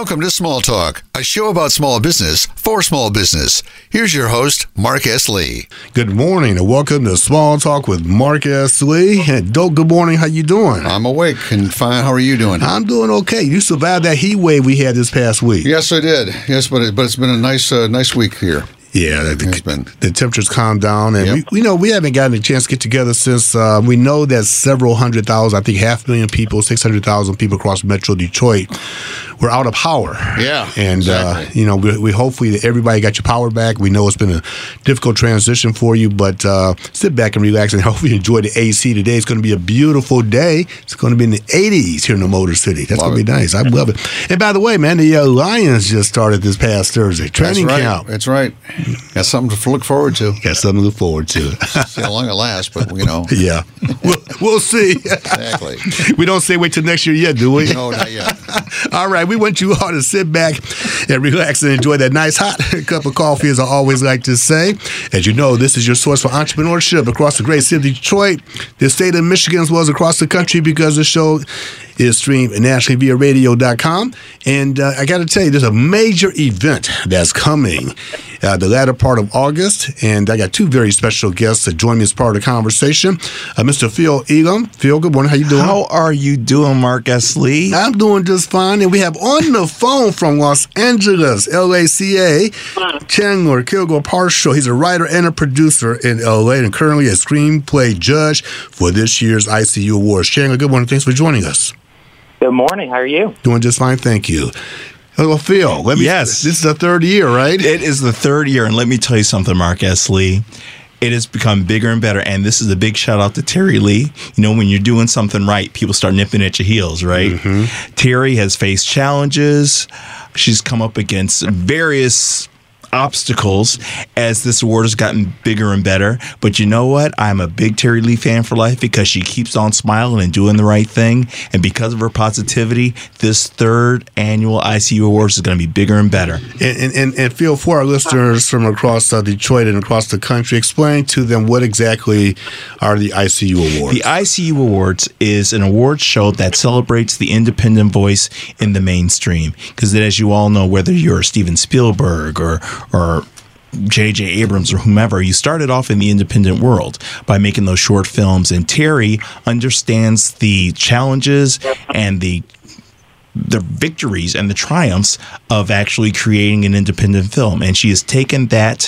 Welcome to Small Talk, a show about small business for small business. Here's your host, Mark S. Lee. Good morning and welcome to Small Talk with Mark S. Lee. And Doak, good morning. How you doing? I'm awake and fine. How are you doing? I'm doing okay. You survived that heat wave we had this past week. Yes, I did. Yes, but it's been a nice week here. Yeah, the temperatures calmed down, and we haven't gotten a chance to get together since we know that several 100,000, I think 500,000 people, 600,000 people across Metro Detroit were out of power. Yeah, and exactly. We hopefully that everybody got your power back. We know it's been a difficult transition for you, but sit back and relax and hopefully you enjoy the AC today. It's going to be a beautiful day. It's going to be in the 80s here in the Motor City. That's going to be nice. I love it. And by the way, man, the Lions just started this past Thursday training camp. That's right. Got something to look forward to. See how long it lasts, but Yeah, we'll see. Exactly. We don't say wait till next year yet, do we? No, not yet. All right, we want you all to sit back and relax and enjoy that nice hot cup of coffee, as I always like to say. As you know, this is your source for entrepreneurship across the great city of Detroit, the state of Michigan, as well as across the country, because the show is streamed nationally via radio.com. And I got to tell you, there's a major event that's coming the latter part of August. And I got two very special guests that join me as part of the conversation. Mr. Phil Elam. Phil, good morning. How you doing? How are you doing, Mark S. Lee? I'm doing just fine. And we have on the phone from Los Angeles, LACA, Chandler Kilgore-Partial. He's a writer and a producer in LA and currently a screenplay judge for this year's ICU Awards. Chandler, good morning. Thanks for joining us. Good morning. How are you? Doing just fine, thank you. Hello, Phil. Yes. This is the third year, right? It is the third year, and let me tell you something, Mark S. Lee. It has become bigger and better, and this is a big shout-out to Terry Lee. You know, when you're doing something right, people start nipping at your heels, right? Mm-hmm. Terry has faced challenges. She's come up against various obstacles as this award has gotten bigger and better. But you know what? I'm a big Terry Lee fan for life because she keeps on smiling and doing the right thing. And because of her positivity, this third annual ICU Awards is going to be bigger and better. And Phil, for our listeners from across Detroit and across the country, explain to them what exactly are the ICU Awards. The ICU Awards is an awards show that celebrates the independent voice in the mainstream. Because as you all know, whether you're Steven Spielberg or J.J. Abrams or whomever, you started off in the independent world by making those short films. And Terry understands the challenges and the victories and the triumphs of actually creating an independent film. And she has taken that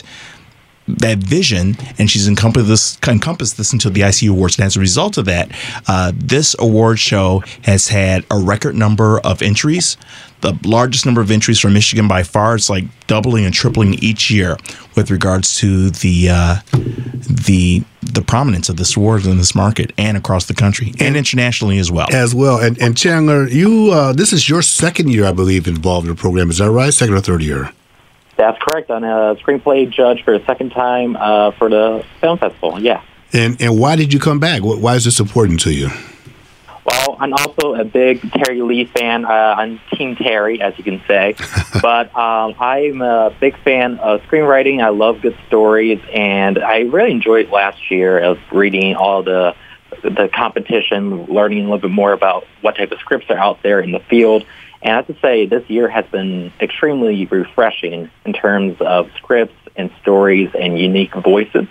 vision, and she's encompassed this into the ICU Awards. And as a result of that, this award show has had a record number of entries, the largest number of entries from Michigan by far. It's like doubling and tripling each year with regards to the prominence of this award in this market and across the country and internationally as well. And Chandler, you this is your second year, I believe, involved in the program. Is that right? Second or third year? That's correct. I'm a screenplay judge for a second time for the film festival. Yeah. And why did you come back? Why is this important to you? Well, I'm also a big Terry Lee fan. I'm Team Terry, as you can say. But I'm a big fan of screenwriting. I love good stories, and I really enjoyed last year of reading all the competition, learning a little bit more about what type of scripts are out there in the field. And I have to say, this year has been extremely refreshing in terms of scripts and stories and unique voices.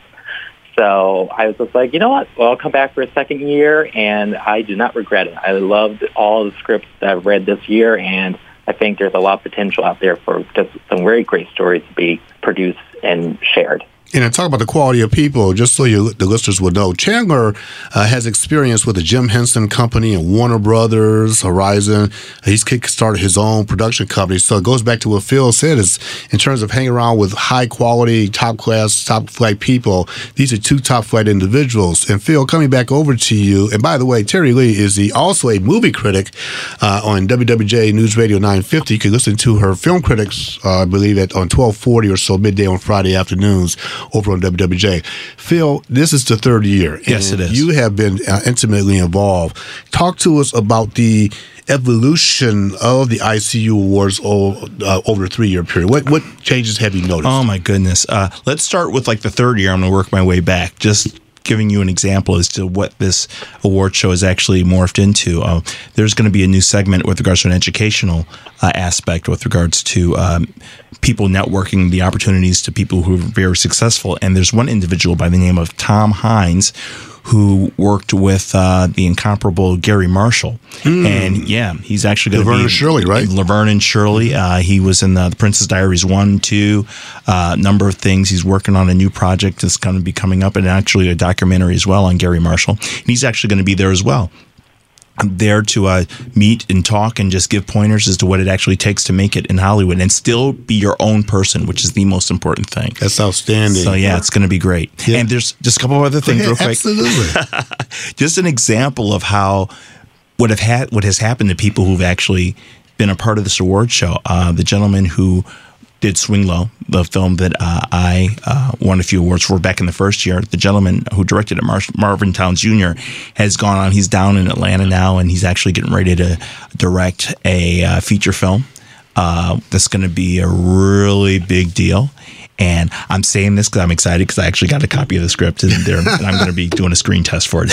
So I was just like, you know what? Well, I'll come back for a second year, and I do not regret it. I loved all the scripts that I've read this year, and I think there's a lot of potential out there for just some very great stories to be produced and shared. And talk about the quality of people, just so the listeners would know, Chandler has experience with the Jim Henson Company and Warner Brothers, Horizon. He's kickstarted his own production company. So it goes back to what Phil said, is in terms of hanging around with high-quality, top-class, top-flight people, these are two top-flight individuals. And Phil, coming back over to you, and by the way, Terry Lee is also a movie critic on WWJ News Radio 950. You can listen to her film critics, I believe, on 1240 or so, midday on Friday afternoons, over on WWJ. Phil, this is the third year. Yes, it is. You have been intimately involved. Talk to us about the evolution of the ICU Awards over a 3-year period. What changes have you noticed? Oh, my goodness. Let's start with like the third year. I'm going to work my way back. Just giving you an example as to what this award show is actually morphed into. There's going to be a new segment with regards to an educational aspect with regards to people networking the opportunities to people who are very successful. And there's one individual by the name of Tom Hines who worked with the incomparable Gary Marshall. And yeah, he's actually going to be... Laverne and Shirley, right? Laverne and Shirley. He was in the Princess Diaries 1, 2, number of things. He's working on a new project that's going to be coming up, and actually a documentary as well on Gary Marshall. And he's actually going to be there as well. I'm there to meet and talk and just give pointers as to what it actually takes to make it in Hollywood and still be your own person, which is the most important thing. That's outstanding. So, yeah, it's going to be great. Yeah. And there's just a couple of other things real quick. Absolutely. Just an example of how what has happened to people who've actually been a part of this award show. The gentleman who did Swing Low, the film that I won a few awards for back in the first year. The gentleman who directed it, Marvin Townes Jr., has gone on. He's down in Atlanta now, and he's actually getting ready to direct a feature film that's going to be a really big deal. And I'm saying this because I'm excited because I actually got a copy of the script and I'm going to be doing a screen test for it.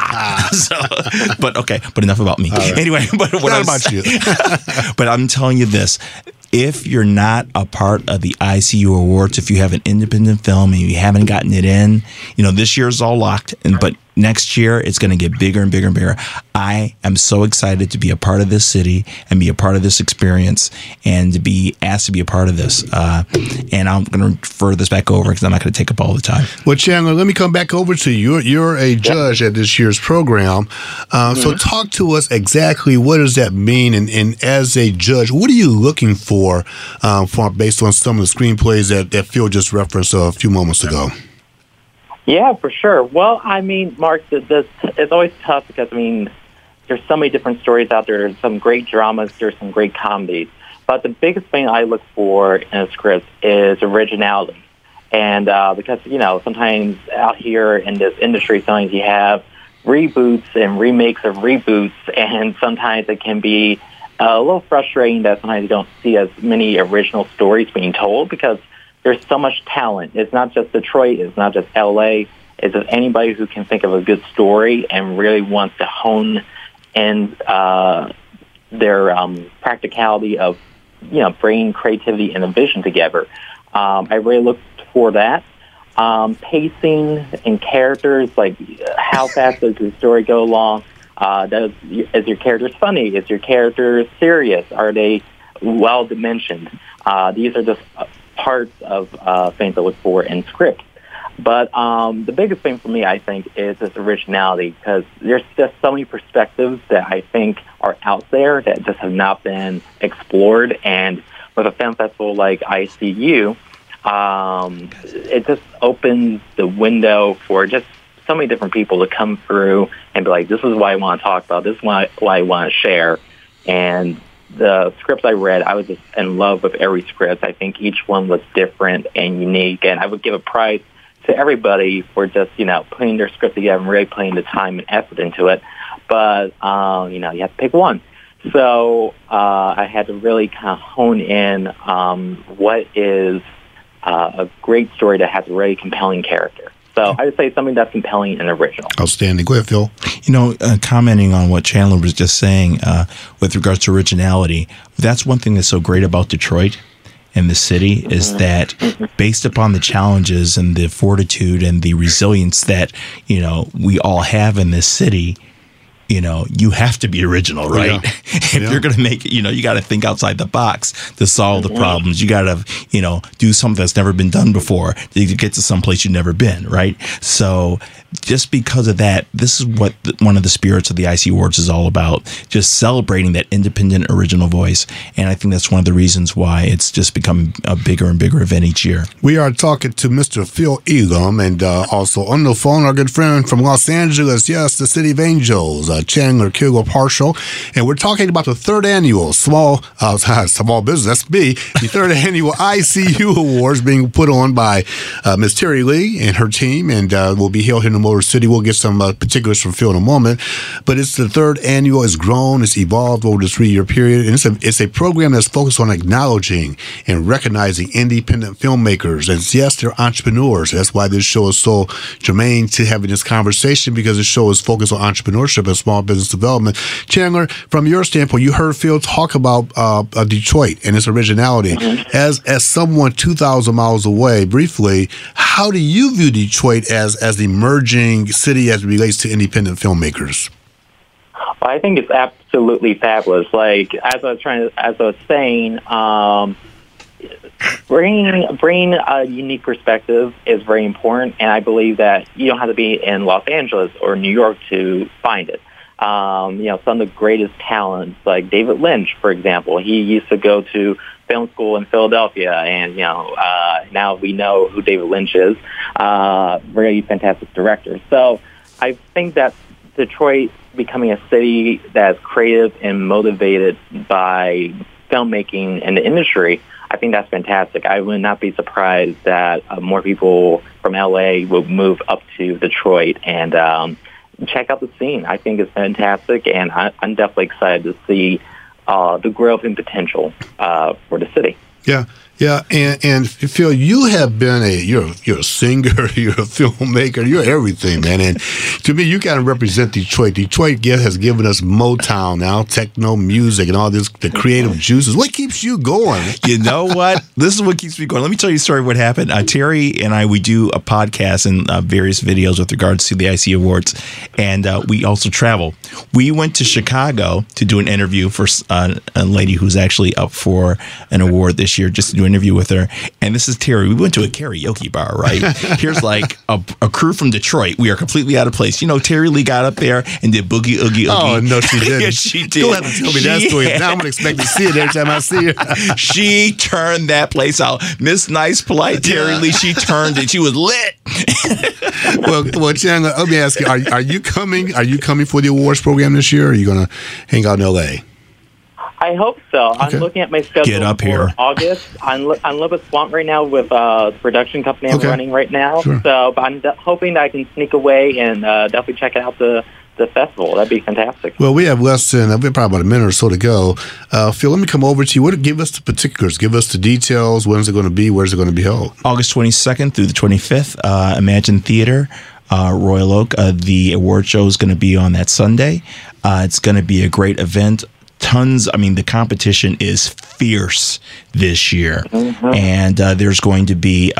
But enough about me. Right. Anyway, but what about you? But I'm telling you this. If you're not a part of the ICU Awards, if you have an independent film and you haven't gotten it in, this year is all locked, but next year it's going to get bigger and bigger and bigger. I am so excited to be a part of this city and be a part of this experience and to be asked to be a part of this. And I'm going to refer this back over because I'm not going to take up all the time. Well, Chandler, let me come back over to you. You're a judge at this year's program. So talk to us exactly what does that mean? And as a judge, what are you looking for based on some of the screenplays that Phil just referenced a few moments ago? Yeah, for sure. Well, I mean, Mark, this is always tough because, there's so many different stories out there. There's some great dramas. There's some great comedies. But the biggest thing I look for in a script is originality. And because, sometimes out here in this industry, sometimes you have reboots and remakes of reboots, and sometimes it can be a little frustrating that sometimes you don't see as many original stories being told because there's so much talent. It's not just Detroit. It's not just L.A. It's just anybody who can think of a good story and really wants to hone in their practicality of, bringing creativity and a vision together. I really look for that. Pacing and characters, like how fast does the story go along? Is your characters funny? Is your characters serious? Are they well-dimensioned? These are just parts of things I look for in scripts. But the biggest thing for me, I think, is this originality because there's just so many perspectives that I think are out there that just have not been explored. And with a film festival like ICU, it just opens the window for just so many different people to come through and be like, this is what I want to talk about. This is what I want to share. And the scripts I read, I was just in love with every script. I think each one was different and unique. And I would give a prize to everybody for just, putting their script together and really putting the time and effort into it. But, you have to pick one. So I had to really kind of hone in what is a great story that has a really compelling character. So I would say something that's compelling and original. Outstanding. Go ahead, Phil. Commenting on what Chandler was just saying with regards to originality, that's one thing that's so great about Detroit and the city is that based upon the challenges and the fortitude and the resilience that, we all have in this city, you have to be original, right? Yeah. If you're going to make it, you got to think outside the box to solve the problems. You got to, do something that's never been done before to get to someplace you've never been, right? So just because of that, this is what one of the spirits of the IC Awards is all about, just celebrating that independent original voice. And I think that's one of the reasons why it's just become a bigger and bigger event each year. We are talking to Mr. Phil Elam and also on the phone, our good friend from Los Angeles, yes, the City of Angels, Chandler Kilgore-Parshall, and we're talking about the third annual small business. That's me. The third annual ICU Awards being put on by Ms. Terry Lee and her team, and will be held here in the Motor City. We'll get some particulars from Phil in a moment, but it's the third annual. It's grown. It's evolved over the 3-year period, and it's a program that's focused on acknowledging and recognizing independent filmmakers. And yes, they're entrepreneurs. That's why this show is so germane to having this conversation, because the show is focused on entrepreneurship and small business development. Chandler, from your standpoint, you heard Phil talk about Detroit and its originality. As someone 2,000 miles away, briefly, how do you view Detroit as the emerging city as it relates to independent filmmakers? Well, I think it's absolutely fabulous. Like as I was saying, bringing a unique perspective is very important, and I believe that you don't have to be in Los Angeles or New York to find it. Some of the greatest talents, like David Lynch, for example, he used to go to film school in Philadelphia, and now we know who David Lynch is. Really fantastic director. So I think that Detroit becoming a city that's creative and motivated by filmmaking and the industry, I think that's fantastic. I would not be surprised that more people from LA will move up to Detroit and check out the scene. I think it's fantastic, and I'm definitely excited to see the growth and potential for the city. Yeah, and Phil, you have been you're a singer, you're a filmmaker, you're everything, man. And to me, you kind of represent Detroit. Detroit has given us Motown now, techno music, and all this, the creative juices. What keeps you going? You know what? This is what keeps me going. Let me tell you a story of what happened. Terry and I, we do a podcast and various videos with regards to the IC Awards, and we also travel. We went to Chicago to do an interview for a lady who's actually up for an award this year, just to do an interview with her. And this is Terry. We went to a karaoke bar, right? Here's like a crew from Detroit. We are completely out of place. Terry Lee got up there and did Boogie Oogie Oogie. Oh, no, she didn't. Yes, she did. Don't have to tell me that story. Now I'm going to expect to see it every time I see her. She turned that place out. Miss Nice, Polite Terry Lee, she turned it. She was lit. Well, Chandler, let me ask you, are you coming? Are you coming for the awards program this year, or are you going to hang out in L.A.? I hope so. Okay. I'm looking at my schedule Get up for here. August. I'm a little bit swamped right now with the production company I'm running right now. Sure. So, but I'm hoping that I can sneak away and definitely check out the festival. That'd be fantastic. Well, we have less than probably about a minute or so to go. Phil, let me come over to you. Give us the particulars. Give us the details. When's it going to be? Where's it going to be held? August 22nd through the 25th, Imagine Theater, Royal Oak. The award show is going to be on that Sunday. It's going to be a great event. The competition is fierce this year. And there's going to be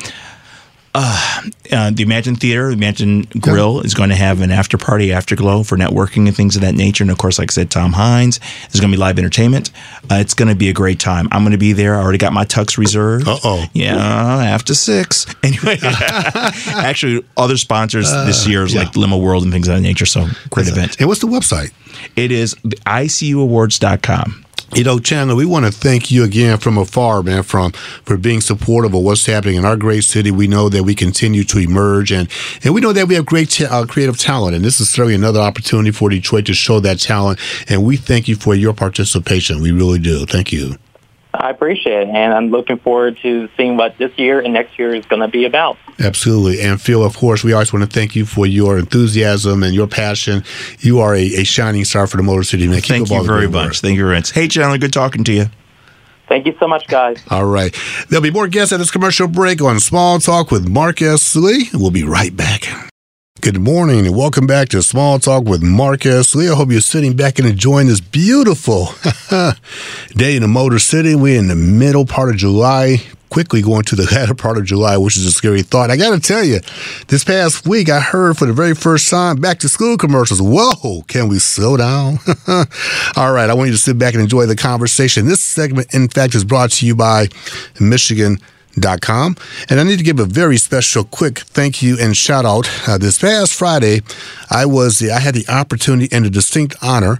the Imagine Theater, Imagine Grill is going to have an after party, afterglow for networking and things of that nature. And of course, like I said, Tom Hines. There's going to be live entertainment. It's going to be a great time. I'm going to be there. I already got my tux reserved. Yeah, after 6. Anyway, actually, other sponsors this year is like Limo World and things of that nature. So great event. And what's the website? It is ICUawards.com. Chandler, we want to thank you again from afar, man, for being supportive of what's happening in our great city. We know that we continue to emerge, and we know that we have great creative talent, and this is certainly another opportunity for Detroit to show that talent, and we thank you for your participation. We really do. Thank you. I appreciate it, and I'm looking forward to seeing what this year and next year is going to be about. Absolutely. And Phil, of course, we always want to thank you for your enthusiasm and your passion. You are a shining star for the Motor City, man. Thank you very much. Thank you very much. Hey, Chandler, good talking to you. Thank you so much, guys. All right. There'll be more guests at this commercial break on Small Talk with Mark S. Lee. We'll be right back. Good morning and welcome back to Small Talk with Mark S. Lee. I hope you're sitting back and enjoying this beautiful day in the Motor City. We're in the middle part of July, quickly going to the latter part of July, which is a scary thought. I got to tell you, this past week I heard for the very first time back to school commercials. Whoa, can we slow down? All right, I want you to sit back and enjoy the conversation. This segment, in fact, is brought to you by Michigan.com. And I need to give a very special quick thank you and shout out. This past Friday, I had the opportunity and the distinct honor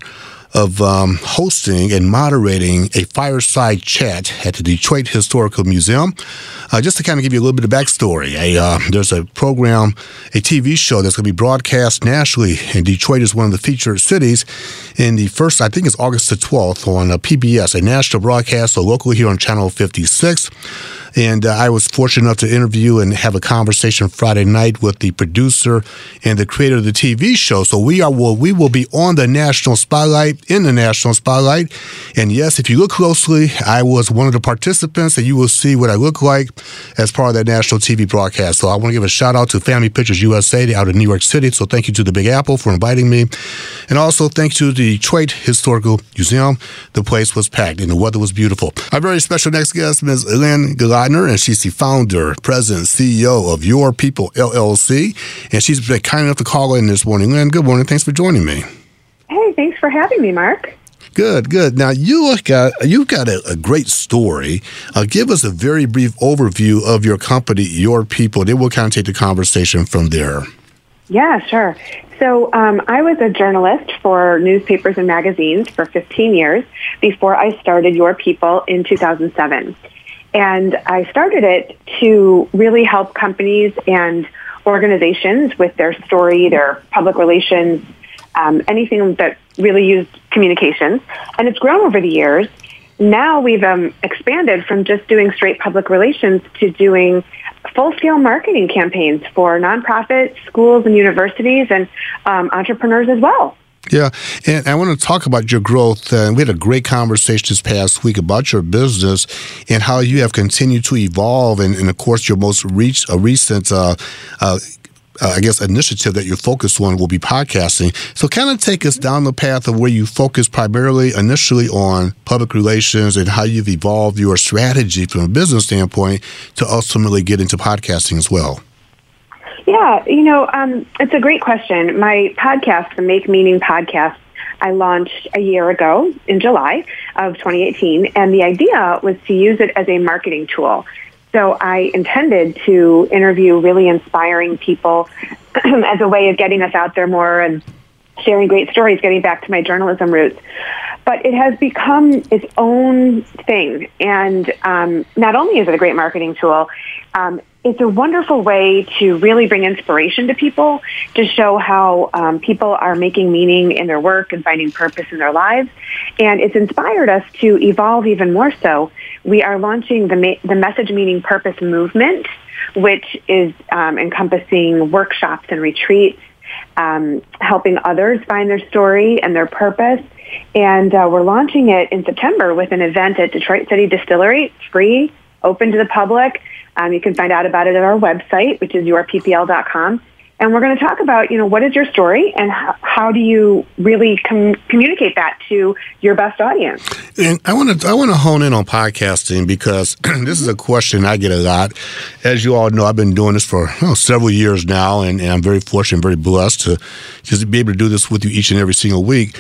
of hosting and moderating a fireside chat at the Detroit Historical Museum. Just to kind of give you a little bit of backstory, there's a program, a TV show that's going to be broadcast nationally, and Detroit is one of the featured cities in the first, I think it's August the 12th on PBS, a national broadcast, so locally here on Channel 56. And I was fortunate enough to interview and have a conversation Friday night with the producer and the creator of the TV show. So we will be on the national spotlight, in the national spotlight. And yes, if you look closely, I was one of the participants, and you will see what I look like as part of that national TV broadcast. So I want to give a shout out to Family Pictures USA out of New York City. So thank you to the Big Apple for inviting me. And also thanks to the Detroit Historical Museum. The place was packed and the weather was beautiful. Our very special next guest, Ms. Lynn Gleidner, and she's the founder, president, CEO of Your People, LLC. And she's been kind enough to call in this morning. Lynn, good morning. Thanks for joining me. Hey, thanks for having me, Mark. Good. Now, you've got a great story. Give us a very brief overview of your company, Your People. Then we'll kind of take the conversation from there. Yeah, sure. So I was a journalist for newspapers and magazines for 15 years before I started Your People in 2007. And I started it to really help companies and organizations with their story, their public relations, anything that really used communications. And it's grown over the years. Now we've expanded from just doing straight public relations to doing full-scale marketing campaigns for nonprofits, schools, and universities, and entrepreneurs as well. Yeah, and I want to talk about your growth. We had a great conversation this past week about your business and how you have continued to evolve, and of course, your most recent initiative that you're focused on will be podcasting. So kind of take us down the path of where you focus primarily initially on public relations and how you've evolved your strategy from a business standpoint to ultimately get into podcasting as well. Yeah, it's a great question. My podcast, the Make Meaning podcast, I launched a year ago in July of 2018, and the idea was to use it as a marketing tool. So I intended to interview really inspiring people as a way of getting us out there more and sharing great stories, getting back to my journalism roots. But it has become its own thing. And not only is it a great marketing tool, it's a wonderful way to really bring inspiration to people, to show how people are making meaning in their work and finding purpose in their lives. And it's inspired us to evolve even more so. We are launching the Message, Meaning, Purpose movement, which is encompassing workshops and retreats, helping others find their story and their purpose. And we're launching it in September with an event at Detroit City Distillery. It's free, open to the public. You can find out about it at our website, which is yourppl.com. And we're going to talk about, what is your story and how do you really communicate that to your best audience? And I want to hone in on podcasting because this is a question I get a lot. As you all know, I've been doing this for several years now, and I'm very fortunate and very blessed to just be able to do this with you each and every single week.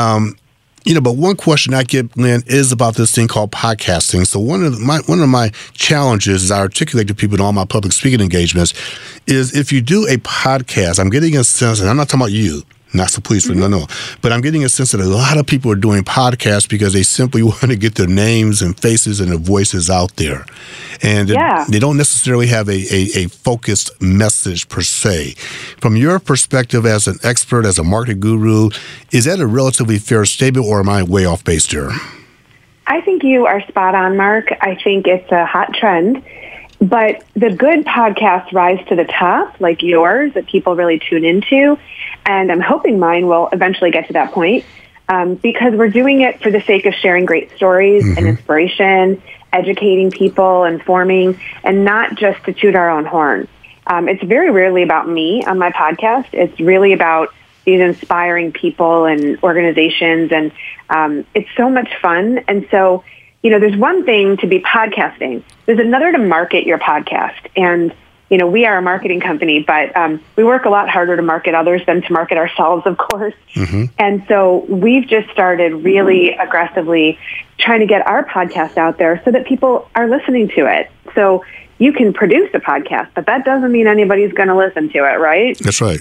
But one question I get, Lynn, is about this thing called podcasting. So one of my challenges, as I articulate to people in all my public speaking engagements, is if you do a podcast, I'm getting a sense, and I'm not talking about you, not so please, no. But I'm getting a sense that a lot of people are doing podcasts because they simply want to get their names and faces and their voices out there. And they don't necessarily have a focused message per se. From your perspective as an expert, as a market guru, is that a relatively fair statement or am I way off base there? I think you are spot on, Mark. I think it's a hot trend. But the good podcasts rise to the top, like yours, that people really tune into. And I'm hoping mine will eventually get to that point because we're doing it for the sake of sharing great stories and inspiration, educating people, informing, and not just to toot our own horn. It's very rarely about me on my podcast. It's really about these inspiring people and organizations, and it's so much fun. And so, there's one thing to be podcasting. There's another to market your podcast. And we are a marketing company, but we work a lot harder to market others than to market ourselves, of course. And so we've just started really aggressively trying to get our podcast out there so that people are listening to it. So you can produce a podcast, but that doesn't mean anybody's going to listen to it, right? That's right.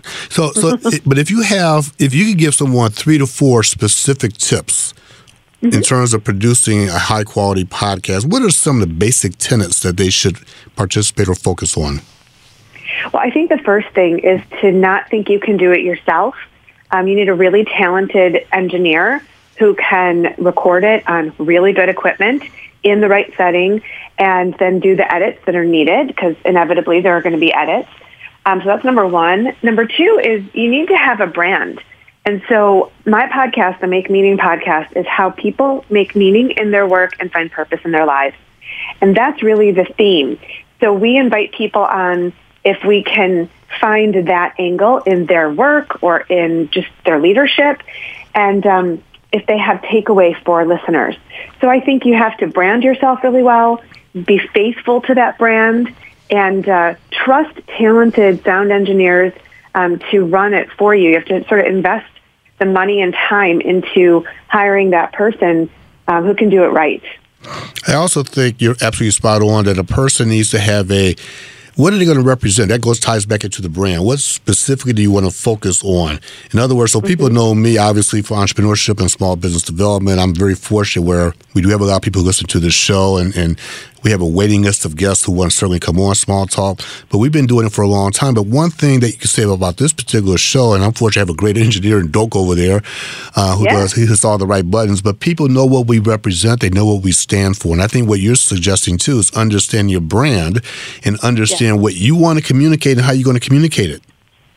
But if you could give someone 3 to 4 specific tips in terms of producing a high quality podcast, what are some of the basic tenets that they should participate or focus on? Well, I think the first thing is to not think you can do it yourself. You need a really talented engineer who can record it on really good equipment in the right setting and then do the edits that are needed, because inevitably there are going to be edits. So that's number one. Number two is you need to have a brand. And so my podcast, the Make Meaning podcast, is how people make meaning in their work and find purpose in their lives. And that's really the theme. So we invite people on if we can find that angle in their work or in just their leadership, and if they have takeaway for listeners. So I think you have to brand yourself really well, be faithful to that brand, and trust talented sound engineers to run it for you. You have to sort of invest the money and time into hiring that person who can do it right. I also think you're absolutely spot on that a person needs to have what are they going to represent? That ties back into the brand. What specifically do you want to focus on? In other words, so people know me, obviously, for entrepreneurship and small business development. I'm very fortunate where we do have a lot of people who listen to this show, and we have a waiting list of guests who want to certainly come on Small Talk. But we've been doing it for a long time. But one thing that you can say about this particular show, and I'm fortunate to have a great engineer in Doak over there he hits all the right buttons, but people know what we represent. They know what we stand for. And I think what you're suggesting, too, is understand your brand and understand what you want to communicate and how you're going to communicate it.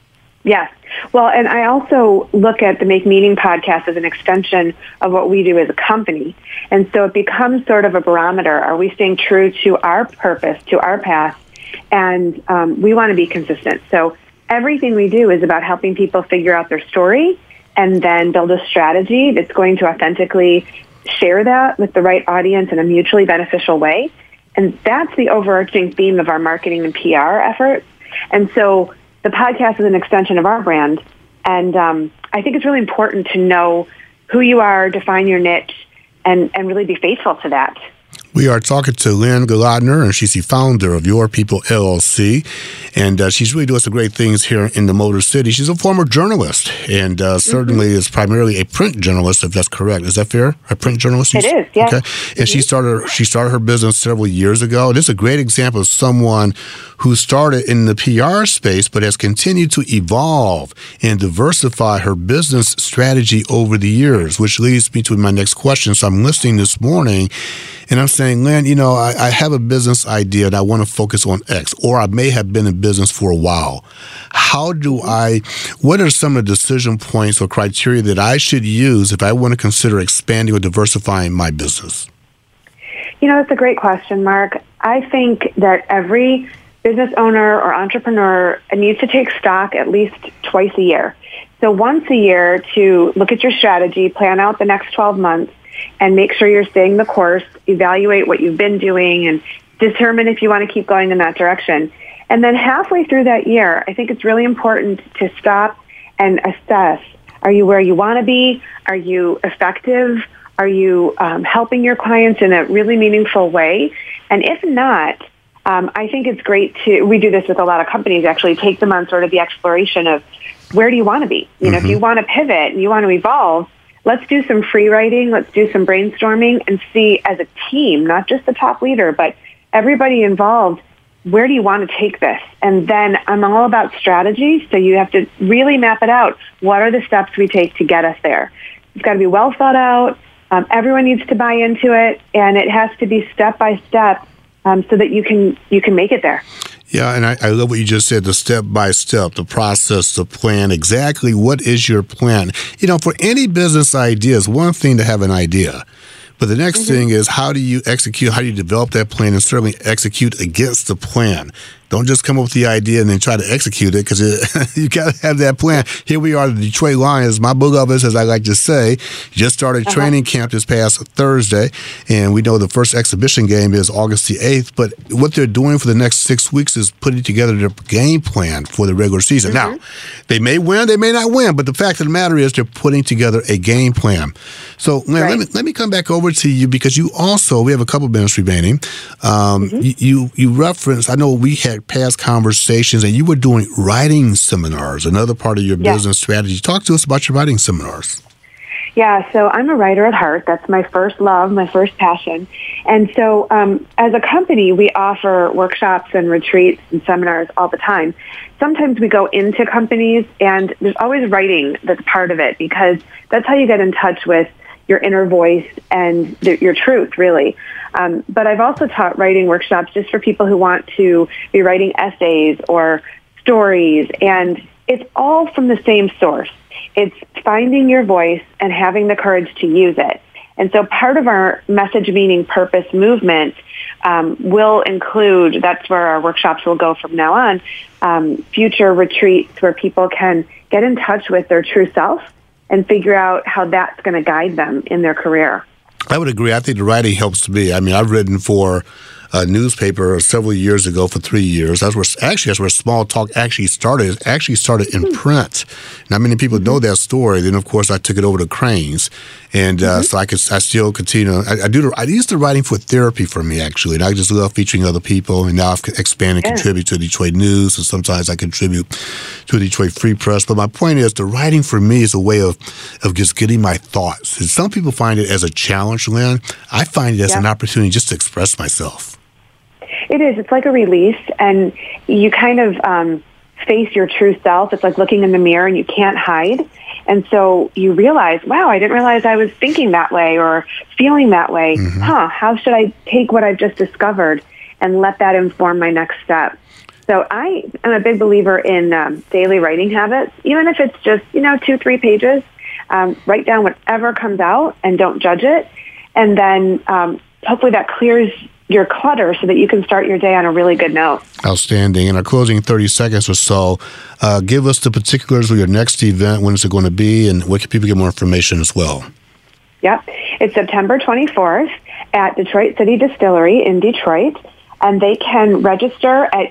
Yes. Well, and I also look at the Make Meaning podcast as an extension of what we do as a company. And so it becomes sort of a barometer. Are we staying true to our purpose, to our path? And we want to be consistent. So everything we do is about helping people figure out their story and then build a strategy that's going to authentically share that with the right audience in a mutually beneficial way. And that's the overarching theme of our marketing and PR efforts. And so the podcast is an extension of our brand. And I think it's really important to know who you are, define your niche, and really be faithful to that. We are talking to Lynn Golodner, and she's the founder of Your People, LLC. And she's really doing some great things here in the Motor City. She's a former journalist, and certainly is primarily a print journalist, if that's correct. Is that fair? A print journalist? It is, yes. Okay. And she started her business several years ago. This is a great example of someone who started in the PR space, but has continued to evolve and diversify her business strategy over the years, which leads me to my next question. So I'm listening this morning, and I'm saying, Lynn, I have a business idea and I want to focus on X, or I may have been in business for a while. What are some of the decision points or criteria that I should use if I want to consider expanding or diversifying my business? That's a great question, Mark. I think that every business owner or entrepreneur needs to take stock at least twice a year. So once a year to look at your strategy, plan out the next 12 months, and make sure you're staying the course, evaluate what you've been doing, and determine if you want to keep going in that direction. And then halfway through that year, I think it's really important to stop and assess. Are you where you want to be? Are you effective? Are you helping your clients in a really meaningful way? And if not, I think it's great we do this with a lot of companies, actually take them on sort of the exploration of where do you want to be? If you want to pivot and you want to evolve, let's do some free writing, let's do some brainstorming and see as a team, not just the top leader, but everybody involved, where do you want to take this? And then I'm all about strategy, so you have to really map it out. What are the steps we take to get us there? It's got to be well thought out. Everyone needs to buy into it, and it has to be step by step so that you can make it there. Yeah, and I love what you just said, the step-by-step, the process, the plan. Exactly what is your plan? For any business idea, it's one thing to have an idea. But the next thing is, how do you execute, how do you develop that plan and certainly execute against the plan? Don't just come up with the idea and then try to execute it, because you got to have that plan. Here we are, the Detroit Lions, my Bulldogs, as I like to say, just started training camp this past Thursday, and we know the first exhibition game is August the 8th, but what they're doing for the next 6 weeks is putting together their game plan for the regular season. Now, they may win, they may not win, but the fact of the matter is they're putting together a game plan. So, Lynn, let me come back over to you, because you also, we have a couple minutes remaining, you referenced, I know we had back past conversations, and you were doing writing seminars, another part of your business strategy. Talk to us about your writing seminars. Yeah, so I'm a writer at heart. That's my first love, my first passion. And so as a company, we offer workshops and retreats and seminars all the time. Sometimes we go into companies, and there's always writing that's part of it, because that's how you get in touch with your inner voice and your truth, really. But I've also taught writing workshops just for people who want to be writing essays or stories, and it's all from the same source. It's finding your voice and having the courage to use it. And so part of our message, meaning, purpose movement will include, that's where our workshops will go from now on, future retreats where people can get in touch with their true self and figure out how that's going to guide them in their career. I would agree. I think the writing helps me. I mean, I've written for a newspaper several years ago for 3 years. That's where Small Talk actually started. It actually started in print. Not many people know that story. Then, of course, I took it over to Crain's, and so I still continue. I used to writing for therapy for me, actually, and I just love featuring other people. And now I've expanded and contribute to Detroit News, and sometimes I contribute to Detroit Free Press. But my point is, the writing for me is a way of just getting my thoughts. And some people find it as a challenge, Lynn. I find it as an opportunity just to express myself. It is. It's like a release, and you kind of face your true self. It's like looking in the mirror, and you can't hide. And so you realize, wow, I didn't realize I was thinking that way or feeling that way. How should I take what I've just discovered and let that inform my next step? So I am a big believer in daily writing habits, even if it's just, 2-3 pages. Write down whatever comes out and don't judge it. And then hopefully that clears your clutter so that you can start your day on a really good note. Outstanding. In our closing 30 seconds or so, give us the particulars of your next event. When is it going to be, and where can people get more information as well? Yep. It's September 24th at Detroit City Distillery in Detroit, and they can register at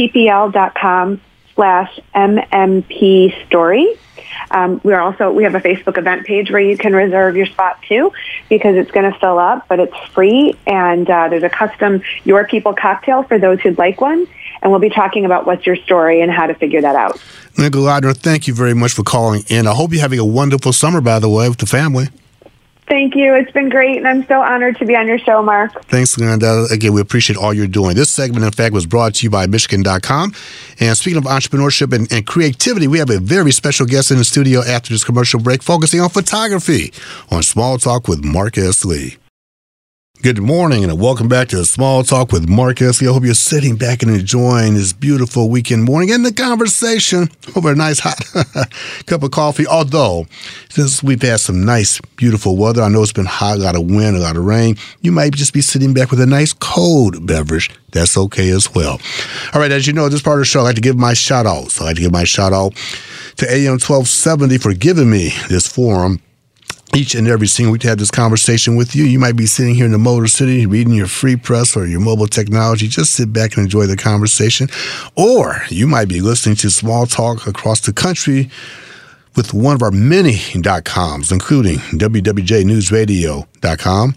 yourppl.com/MMP story. We have a Facebook event page where you can reserve your spot too, because it's going to fill up, but it's free, and there's a custom Your People cocktail for those who'd like one, and we'll be talking about what's your story and how to figure that out. Lynn Gladner, thank you very much for calling in. I hope you're having a wonderful summer, by the way, with the family. Thank you. It's been great, and I'm so honored to be on your show, Mark. Thanks, Linda. Again, we appreciate all you're doing. This segment, in fact, was brought to you by Michigan.com. And speaking of entrepreneurship and creativity, we have a very special guest in the studio after this commercial break, focusing on photography on Small Talk with Mark S. Lee. Good morning, and welcome back to Small Talk with Mark S. Lee. I hope you're sitting back and enjoying this beautiful weekend morning and the conversation over a nice hot cup of coffee. Although, since we've had some nice, beautiful weather, I know it's been hot, a lot of wind, a lot of rain, you might just be sitting back with a nice cold beverage. That's okay as well. All right, as you know, this part of the show, I like to give my shout-outs. I like to give my shout-out to AM 1270 for giving me this forum each and every single week to have this conversation with you. You might be sitting here in the Motor City reading your free press or your mobile technology. Just sit back and enjoy the conversation. Or you might be listening to Small Talk across the country with one of our many .coms, including WWJNewsRadio.com,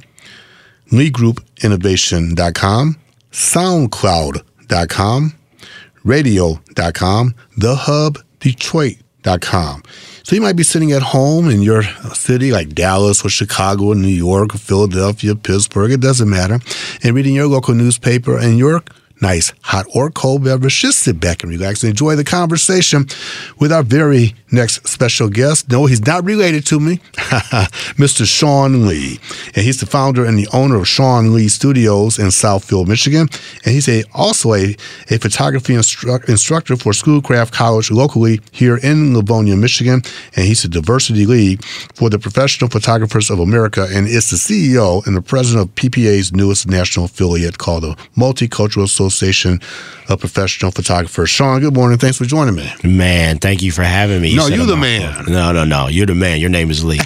LeeGroupInnovation.com, SoundCloud.com, Radio.com, TheHubDetroit.com. So you might be sitting at home in your city like Dallas or Chicago or New York or Philadelphia, Pittsburgh, it doesn't matter, and reading your local newspaper and your nice hot or cold beverage. Just sit back and relax and enjoy the conversation with our very next special guest. No, he's not related to me, Mr. Sean Lee. And he's the founder and the owner of Sean Lee Studios in Southfield, Michigan. And he's also a photography instructor for Schoolcraft College locally here in Livonia, Michigan. And he's the diversity lead for the Professional Photographers of America, and is the CEO and the president of PPA's newest national affiliate called the Multicultural Association of Professional Photographers. Sean, good morning. Thanks for joining me. Man, thank you for having me. No, said you a the mouthful. man. No. You're the man. Your name is Lee.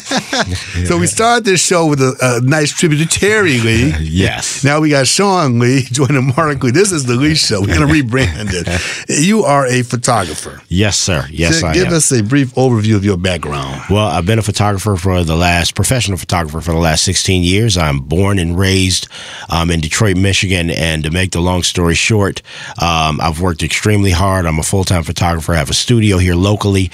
So we started this show with a nice tribute to Terry Lee. Yes. Now we got Sean Lee joining Mark Lee. This is the Lee Show. We're going to rebrand it. You are a photographer. Yes, sir. Yes, I am. Give us a brief overview of your background. Well, I've been a professional photographer for the last 16 years. I'm born and raised in Detroit, Michigan. And to make the long story short, I've worked extremely hard. I'm a full-time photographer. I have a studio here locally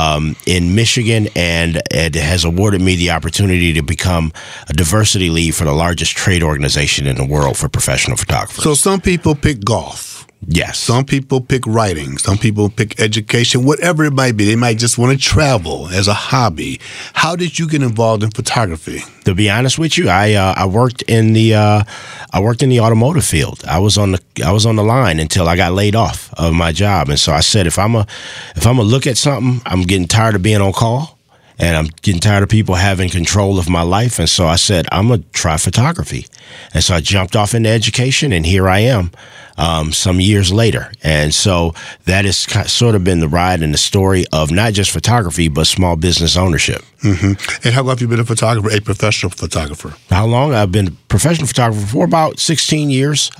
in Michigan, and it has awarded me the opportunity to become a diversity lead for the largest trade organization in the world for professional photographers. So some people pick golf. Yes. Some people pick writing. Some people pick education, whatever it might be. They might just want to travel as a hobby. How did you get involved in photography? To be honest with you, I worked in the automotive field. I was on the line until I got laid off of my job, and so I said, if I'm a look at something, I'm getting tired of being on call. And I'm getting tired of people having control of my life. And so I said, I'm going to try photography. And so I jumped off into education, and here I am some years later. And so that has sort of been the ride and the story of not just photography, but small business ownership. Mm-hmm. And how long have you been a photographer, a professional photographer? How long? I've been a professional photographer for about 16 years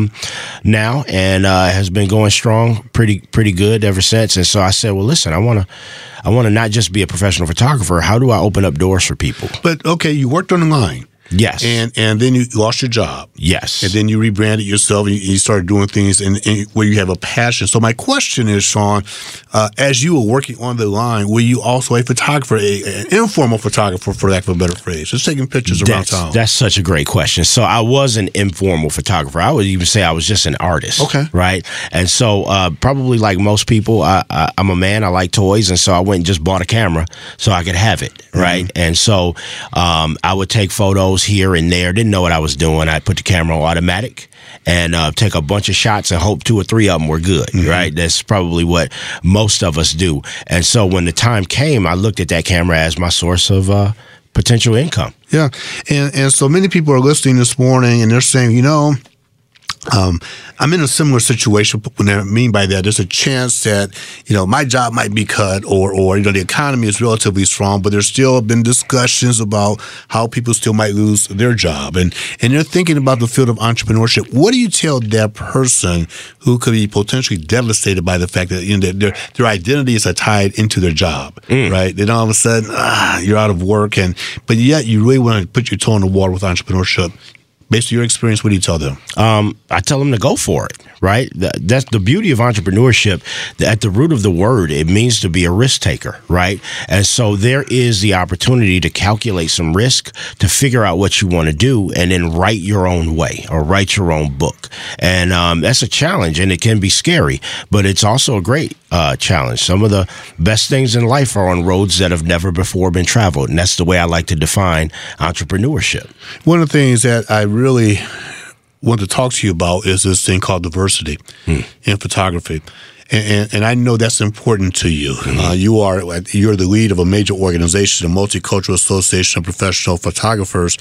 now, and has been going strong, pretty good ever since. And so I said, well, listen, I want to not just be a professional photographer. How do I open up doors for people? But okay, you worked on the line. Yes. And then you lost your job. Yes. And then you rebranded yourself, and you started doing things and where you have a passion. So my question is, Sean, as you were working on the line, were you also a photographer, an informal photographer, for lack of a better phrase, just taking pictures around town? That's such a great question. So I was an informal photographer. I would even say I was just an artist. Okay. Right? And so probably like most people, I'm a man. I like toys. And so I went and just bought a camera so I could have it. Right? Mm-hmm. And so I would take photos here and there. Didn't know what I was doing. I put the camera on automatic and take a bunch of shots and hope 2 or 3 of them were good. Mm-hmm. Right? That's probably what most of us do. And so when the time came, I looked at that camera as my source of potential income. Yeah. And so many people are listening this morning, and they're saying, I'm in a similar situation. What I mean by that, there's a chance that, my job might be cut or the economy is relatively strong, but there's still been discussions about how people still might lose their job. And they're thinking about the field of entrepreneurship. What do you tell that person who could be potentially devastated by the fact that, their identities are tied into their job, right? Then all of a sudden, you're out of work, but yet you really want to put your toe in the water with entrepreneurship. Based on your experience, what do you tell them? I tell them to go for it, right? That's the beauty of entrepreneurship. At the root of the word, it means to be a risk taker, right? And so there is the opportunity to calculate some risk, to figure out what you want to do, and then write your own way or write your own book. And that's a challenge, and it can be scary, but it's also a great challenge. Some of the best things in life are on roads that have never before been traveled, and that's the way I like to define entrepreneurship. One of the things that I really want to talk to you about is this thing called diversity in photography. And I know that's important to you. You're the lead of a major organization, a Multicultural Association of Professional Photographers.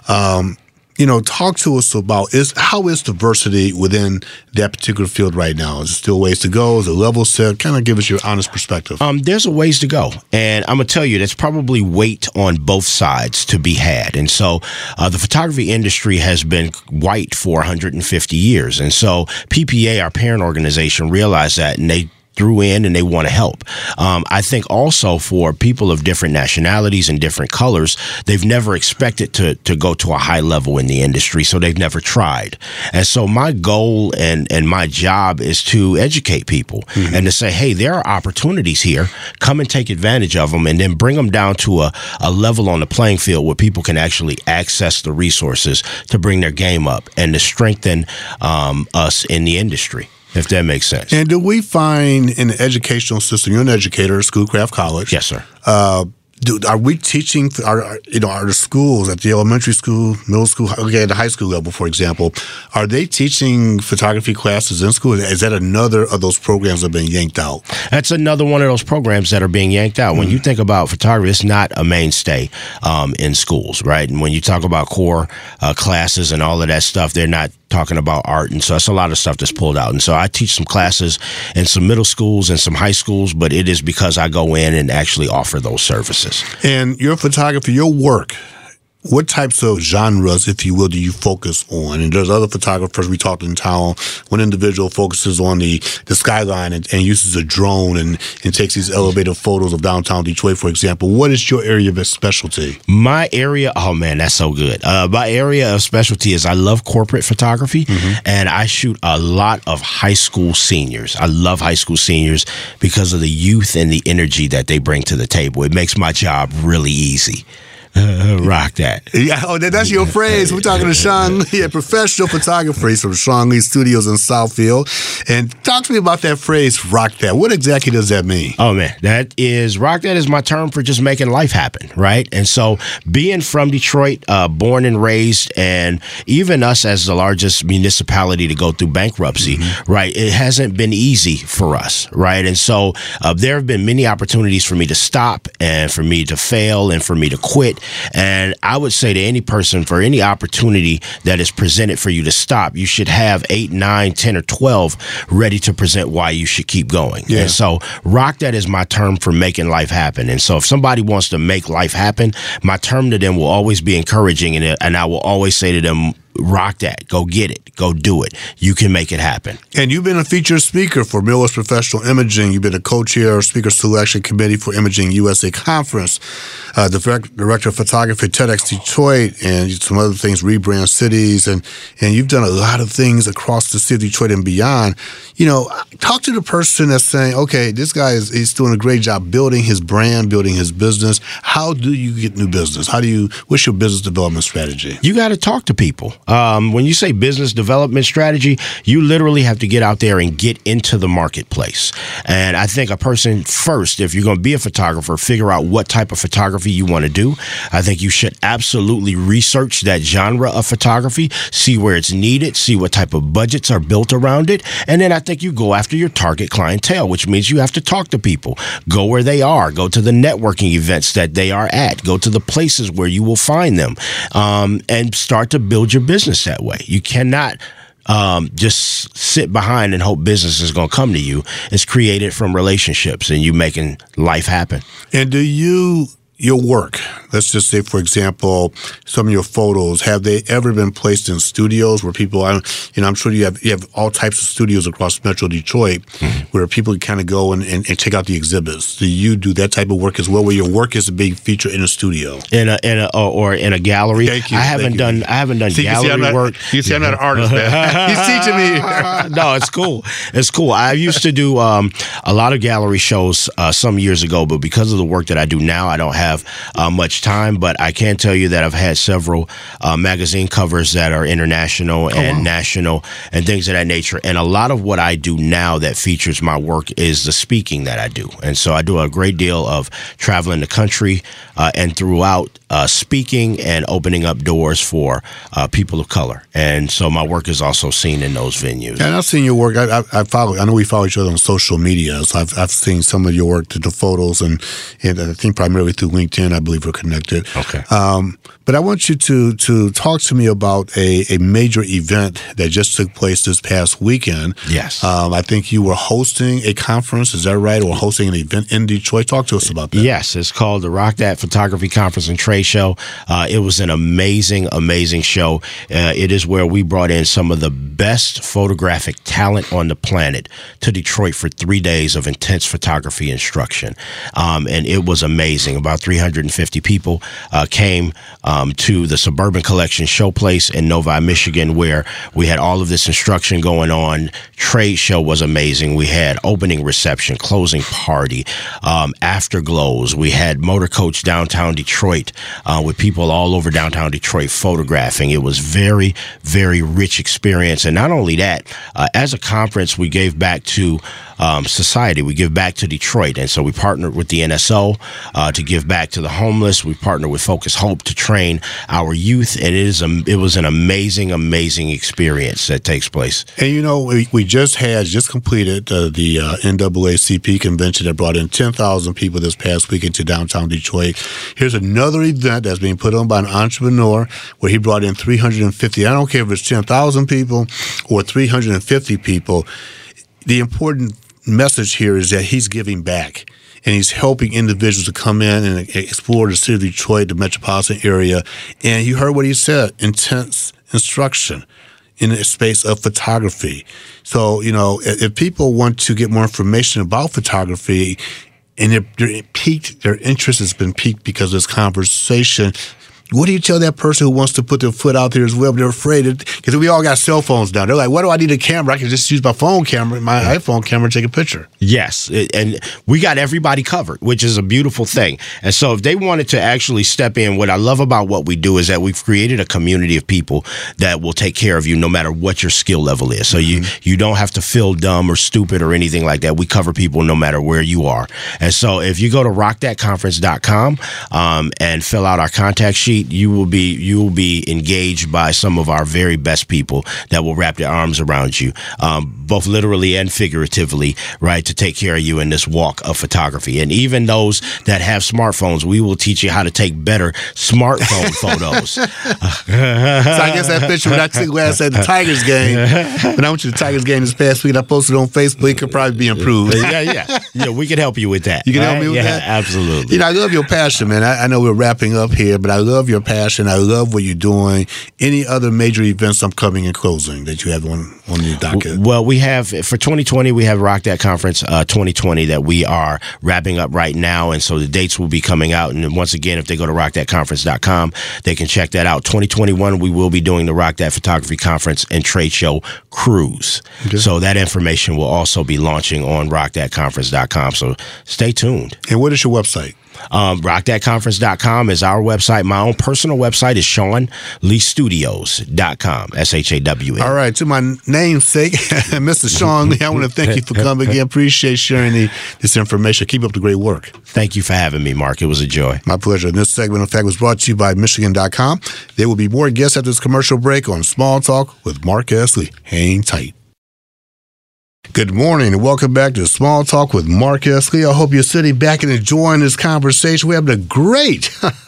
Talk to us about how is diversity within that particular field right now? Is there still ways to go? Is it level set? Kind of give us your honest perspective. There's a ways to go. And I'm going to tell you, there's probably weight on both sides to be had. And so the photography industry has been white for 150 years. And so PPA, our parent organization, realized that, and they threw in and they want to help. I think also for people of different nationalities and different colors, they've never expected to go to a high level in the industry, so they've never tried. And so my goal and my job is to educate people and to say, hey, there are opportunities here. Come and take advantage of them, and then bring them down to a level on the playing field where people can actually access the resources to bring their game up and to strengthen us in the industry, if that makes sense. And do we find in the educational system, you're an educator at Schoolcraft College. Yes, sir. Are we teaching, are the schools at the elementary school, middle school, at the high school level, for example, are they teaching photography classes in school? Is that another of those programs that have been yanked out? That's another one of those programs that are being yanked out. When you think about photography, it's not a mainstay in schools, right? And when you talk about core classes and all of that stuff, they're not talking about art. And so that's a lot of stuff that's pulled out. And so I teach some classes in some middle schools and some high schools, but it is because I go in and actually offer those services. And your photography, your work, what types of genres, if you will, do you focus on? And there's other photographers we talked in town. One individual focuses on the skyline and uses a drone and takes these elevated photos of downtown Detroit, for example. What is your area of specialty? My area, oh man, that's so good. My area of specialty is I love corporate photography, and I shoot a lot of high school seniors. I love high school seniors because of the youth and the energy that they bring to the table. It makes my job really easy. Rock that. Yeah, that's your phrase. We're talking to Sean Lee, professional photographer. He's from Sean Lee Studios in Southfield. And talk to me about that phrase, rock that. What exactly does that mean? Oh, man, rock that is my term for just making life happen, right? And so being from Detroit, born and raised, and even us as the largest municipality to go through bankruptcy, right, it hasn't been easy for us, right? And so there have been many opportunities for me to stop and for me to fail and for me to quit. And I would say to any person, for any opportunity that is presented for you to stop, you should have 8, 9, 10, or 12 ready to present why you should keep going. Yeah. And so rock that is my term for making life happen. And so if somebody wants to make life happen, my term to them will always be encouraging, and I will always say to them, rock that. Go get it. Go do it. You can make it happen. And you've been a featured speaker for Miller's Professional Imaging. You've been a co-chair of Speaker Selection Committee for Imaging USA Conference, director of photography at TEDx Detroit, and some other things, Rebrand Cities, and you've done a lot of things across the city of Detroit and beyond. You know, talk to the person that's saying, okay, this guy he's doing a great job building his brand, building his business. How do you get new business? What's your business development strategy? You got to talk to people. When you say business development strategy, you literally have to get out there and get into the marketplace. And I think a person first, if you're going to be a photographer, figure out what type of photography you want to do. I think you should absolutely research that genre of photography, see where it's needed, see what type of budgets are built around it. And then I think you go after your target clientele, which means you have to talk to people, go where they are, go to the networking events that they are at, go to the places where you will find them, and start to build your business that way. You cannot just sit behind and hope business is going to come to you. It's created from relationships and you making life happen. And do your work, let's just say, for example, some of your photos, have they ever been placed in studios where people, I'm sure you have all types of studios across Metro Detroit where people kind of go and check out the exhibits. Do you do that type of work as well, where your work is a big feature in a studio? Or in a gallery? Thank you. I haven't done gallery work. You see, I'm not an artist, man. He's teaching me. No, it's cool. It's cool. I used to do a lot of gallery shows some years ago, but because of the work that I do now, I don't have much time, but I can tell you that I've had several magazine covers that are international and national and things of that nature. And a lot of what I do now that features my work is the speaking that I do. And so I do a great deal of traveling the country and throughout speaking and opening up doors for people of color. And so my work is also seen in those venues. And I've seen your work. I know we follow each other on social media, so I've seen some of your work, the photos, and I think primarily through LinkedIn, I believe we're connected. Okay. But I want you to talk to me about a major event that just took place this past weekend. Yes. I think you were hosting a conference, is that right? Or hosting an event in Detroit? Talk to us about that. Yes, it's called the Rock That Photography Conference and Trade Show. It was an amazing, amazing show. It is where we brought in some of the best photographic talent on the planet to Detroit for 3 days of intense photography instruction. And it was amazing. About 350 people came to the Suburban Collection Showplace in Novi, Michigan, where we had all of this instruction going on. Trade show was amazing. We had opening reception, closing party, afterglows. We had Motor Coach downtown Detroit with people all over downtown Detroit photographing. It was very, very rich experience. And not only that, as a conference, we gave back to society. We give back to Detroit, and so we partnered with the NSO to give back to the homeless. We partnered with Focus Hope to train our youth, and it was an amazing experience that takes place. And you know, we just completed the NAACP convention that brought in 10,000 people this past week into downtown Detroit. Here's another event that's being put on by an entrepreneur where he brought in 350. I don't care if it's 10,000 people or 350 people. The important message here is that he's giving back. And he's helping individuals to come in and explore the city of Detroit, the metropolitan area. And you heard what he said, intense instruction in the space of photography. So, you know, if people want to get more information about photography and their interest has been piqued because of this conversation, what do you tell that person who wants to put their foot out there as well, but they're afraid? Because we all got cell phones now. They're like, what do I need a camera? I can just use my phone camera, my iPhone camera, and take a picture. Yes, and we got everybody covered, which is a beautiful thing. And so if they wanted to actually step in, what I love about what we do is that we've created a community of people that will take care of you no matter what your skill level is. So you don't have to feel dumb or stupid or anything like that. We cover people no matter where you are. And so if you go to rockthatconference.com and fill out our contact sheet, you will be engaged by some of our very best people that will wrap their arms around you, both literally and figuratively, right, to take care of you in this walk of photography. And even those that have smartphones, we will teach you how to take better smartphone photos. So I guess that picture when I took last at the Tigers game, when I went to the Tigers game this past week, and I posted it on Facebook, it could probably be improved. Yeah, we can help you with that. You can help me with that? Absolutely. You know, I love your passion, man. I know we're wrapping up here, but I love your passion. I love what you're doing. Any other major events upcoming and closing that you have on your docket? Well, we have, for 2020, we have Rock That Conference 2020 that we are wrapping up right now, and so the dates will be coming out. And once again, if they go to rockthatconference.com, they can check that out. 2021, we will be doing the Rock That Photography Conference and Trade Show Cruise. Okay. So that information will also be launching on rockthatconference.com. So stay tuned. And what is your website? Rockthatconference.com is our website. My own personal website is SeanLeeStudios.com. SHAWN. All right. To my namesake, Mr. Sean Lee, I want to thank you for coming again. Appreciate sharing this information. Keep up the great work. Thank you for having me, Mark. It was a joy. My pleasure. And this segment, in fact, was brought to you by Michigan.com. There will be more guests after this commercial break on Small Talk with Mark S. Lee. Hang tight. Good morning and welcome back to Small Talk with Mark S. Lee. I hope you're sitting back and enjoying this conversation. We're having a great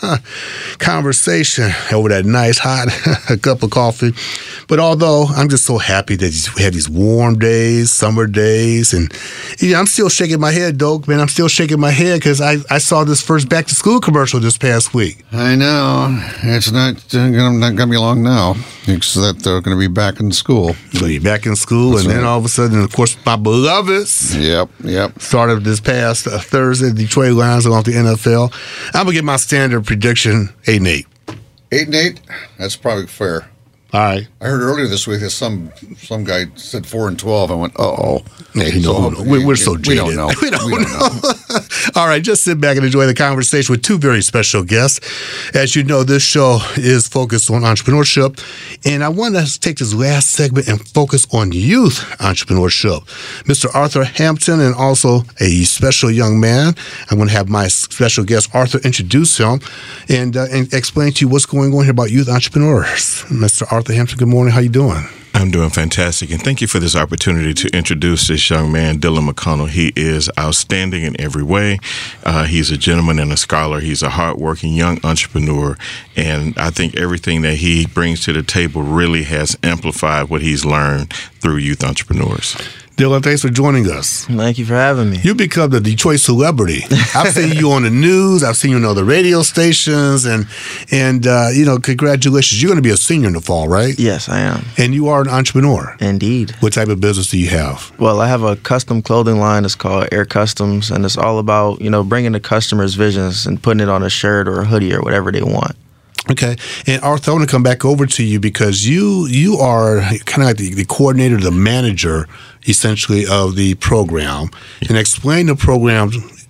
conversation over that nice hot cup of coffee. But although I'm just so happy that we have these warm days, summer days, and I'm still shaking my head, Doak, man. I'm still shaking my head because I saw this first back to school commercial this past week. I know. It's not going to be long now. Except they're going to be back in school. So you're back in school, that's and right. Then all of a sudden, of course, my beloveds. Yep. Started this past Thursday, Detroit Lions along the NFL. I'm going to get my standard prediction, 8-8. 8-8? That's probably fair. All right. I heard earlier this week that some guy said 4-12. I went, uh-oh. Yeah, we're so jaded. We don't know. We don't know. All right, just sit back and enjoy the conversation with two very special guests. As you know, this show is focused on entrepreneurship, and I want to take this last segment and focus on youth entrepreneurship. Mr. Arthur Hampton and also a special young man. I'm going to have my special guest, Arthur, introduce him and explain to you what's going on here about youth entrepreneurs. Mr. Arthur Hampton, good morning. How you doing? I'm doing fantastic, and thank you for this opportunity to introduce this young man, Dylan McConnell. He is outstanding in every way. He's a gentleman and a scholar. He's a hardworking young entrepreneur, and I think everything that he brings to the table really has amplified what he's learned through youth entrepreneurs. Dylan, thanks for joining us. Thank you for having me. You become the Detroit celebrity. I've seen you on the news. I've seen you on other radio stations, and congratulations. You're going to be a senior in the fall, right? Yes, I am. And you are an entrepreneur. Indeed. What type of business do you have? Well, I have a custom clothing line. It's called Air Customs, and it's all about, bringing the customer's visions and putting it on a shirt or a hoodie or whatever they want. Okay. And Arthur, I want to come back over to you because you are kind of like the coordinator, the manager, essentially, of the program. And explain the program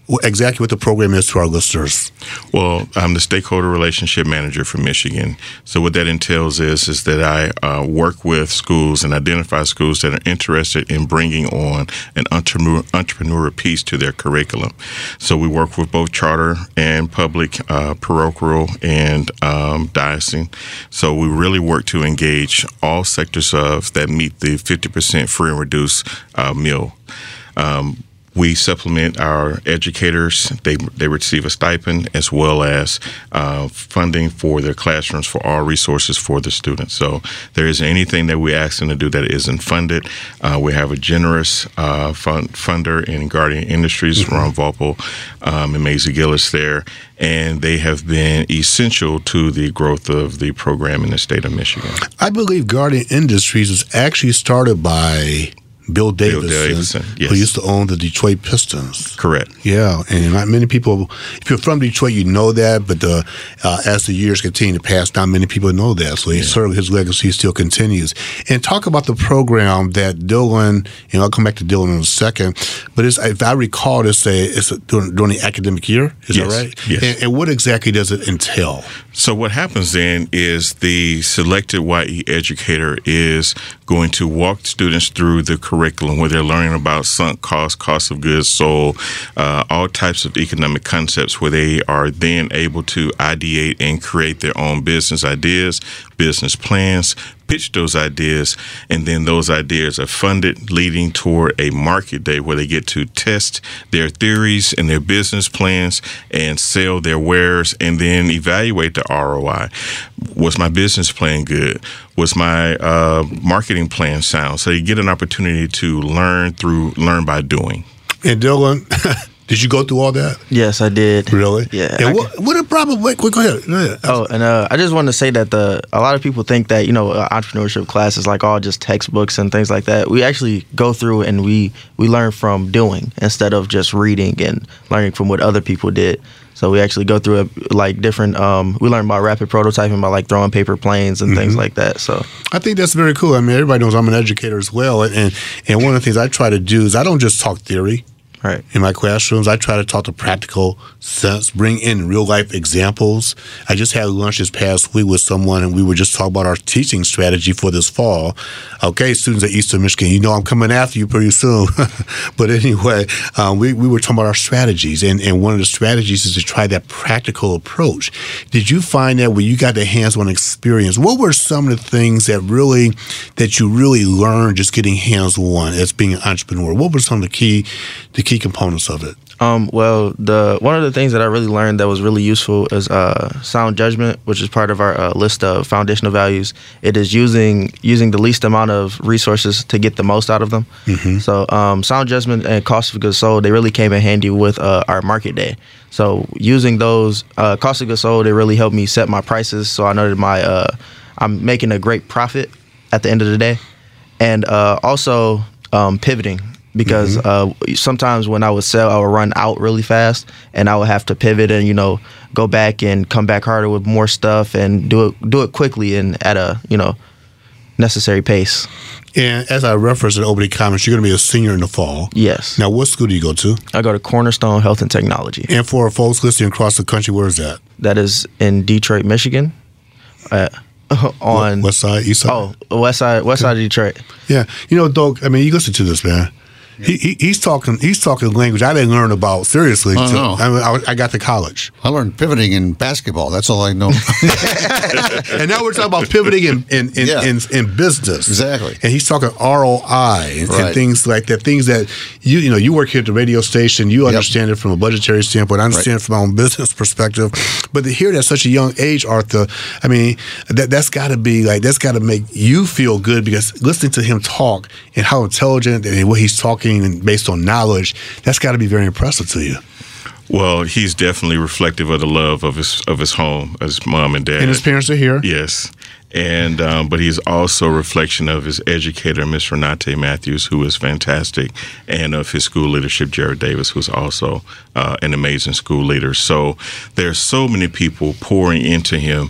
exactly what the program is to our listeners. Well, I'm the stakeholder relationship manager for Michigan. So what that entails is that I work with schools and identify schools that are interested in bringing on an entrepreneur piece to their curriculum. So we work with both charter and public, parochial and diocesan. So we really work to engage all sectors of that meet the 50% free and reduced meal. We supplement our educators. They receive a stipend as well as funding for their classrooms for all resources for the students. So there isn't anything that we ask them to do that isn't funded. We have a generous funder in Guardian Industries, Ron Volpel and Maisie Gillis there, and they have been essential to the growth of the program in the state of Michigan. I believe Guardian Industries was actually started by Bill Davison, yes. who used to own the Detroit Pistons. Correct. Yeah, and not many people, if you're from Detroit, you know that, but as the years continue to pass, not many people know that. So certainly his legacy still continues. And talk about the program that Dylan, and I'll come back to Dylan in a second, but if I recall, it's during the academic year, is that right? Yes. And what exactly does it entail? So what happens then is the selected YE educator is going to walk students through the curriculum where they're learning about sunk cost, cost of goods sold, all types of economic concepts where they are then able to ideate and create their own business ideas, business plans, pitch those ideas, and then those ideas are funded, leading toward a market day where they get to test their theories and their business plans and sell their wares and then evaluate the ROI. Was my business plan good? Was my marketing plan sound? So you get an opportunity to learn by doing. And Dylan, did you go through all that? Yes, I did. Really? Yeah. And what a problem? Wait, go ahead. Oh, and I just wanted to say that a lot of people think that entrepreneurship class is like all just textbooks and things like that. We actually go through and we learn from doing instead of just reading and learning from what other people did. So we actually go through different. We learn about rapid prototyping, by throwing paper planes and things like that. So I think that's very cool. I mean, everybody knows I'm an educator as well, and one of the things I try to do is I don't just talk theory. Right. In my classrooms, I try to talk to practical sense, bring in real-life examples. I just had lunch this past week with someone, and we were just talking about our teaching strategy for this fall. Okay, students at Eastern Michigan, I'm coming after you pretty soon. But anyway, we were talking about our strategies, and one of the strategies is to try that practical approach. Did you find that when you got the hands-on experience, what were some of the things that you really learned just getting hands-on as being an entrepreneur? What were some of the key components of it? Well, one of the things that I really learned that was really useful is sound judgment, which is part of our list of foundational values. It is using the least amount of resources to get the most out of them. Mm-hmm. So sound judgment and cost of goods sold, they really came in handy with our market day. So using those cost of goods sold, they really helped me set my prices. So I know that I'm making a great profit at the end of the day. And also pivoting. Because sometimes when I would sell, I would run out really fast, and I would have to pivot and go back and come back harder with more stuff and do it quickly and at a necessary pace. And as I referenced in opening comments, you're going to be a senior in the fall. Yes. Now, what school do you go to? I go to Cornerstone Health and Technology. And for folks listening across the country, where is that? That is in Detroit, Michigan. On west side, east side. Oh, west side of Detroit. Yeah, Doug. I mean, you listen to this, man. He's talking language I didn't learn about seriously. I got to college. I learned pivoting in basketball. That's all I know. And now we're talking about pivoting in business. Exactly. And he's talking ROI and things like that. Things that you work here at the radio station. You understand it from a budgetary standpoint. I understand it from my own business perspective. But to hear that at such a young age, Arthur, I mean, that's got to make you feel good, because listening to him talk and how intelligent and what he's talking and based on knowledge, that's got to be very impressive to you. Well, he's definitely reflective of the love of his home, his mom and dad. And his parents are here. Yes. And but he's also a reflection of his educator, Miss Renate Matthews, who is fantastic, and of his school leadership, Jared Davis, who's also an amazing school leader. So there's so many people pouring into him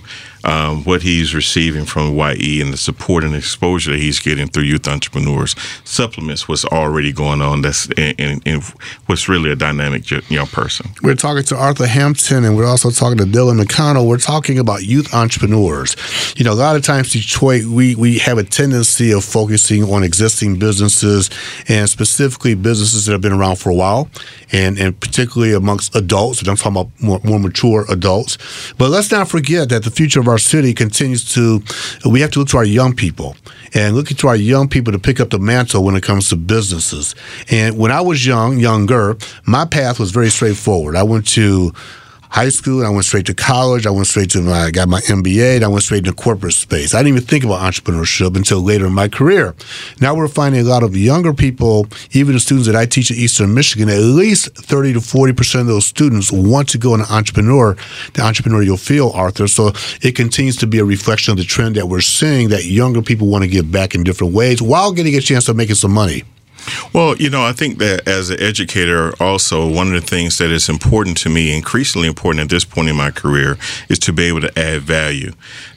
what he's receiving from YE and the support and exposure that he's getting through Youth Entrepreneurs supplements what's already going on. That's in what's really a dynamic young person. We're talking to Arthur Hampton, and we're also talking to Dylan McConnell. We're talking about youth entrepreneurs. You know, a lot of times Detroit, we have a tendency of focusing on existing businesses, and specifically businesses that have been around for a while, and particularly amongst adults, and I'm talking about more mature adults. But let's not forget that the future of our city continues to, we have to look to our young people and look to our young people to pick up the mantle when it comes to businesses. And when I was younger, my path was very straightforward. I went to high school, and I went straight to college. I went straight to I got my MBA, and I went straight into corporate space. I didn't even think about entrepreneurship until later in my career. Now we're finding a lot of younger people, even the students that I teach at Eastern Michigan, at least 30 to 40% of those students want to go in the entrepreneurial field, Arthur. So it continues to be a reflection of the trend that we're seeing, that younger people want to give back in different ways while getting a chance of making some money. Well, you know, I think that as an educator, also, one of the things that is important to me, increasingly important at this point in my career, is to be able to add value.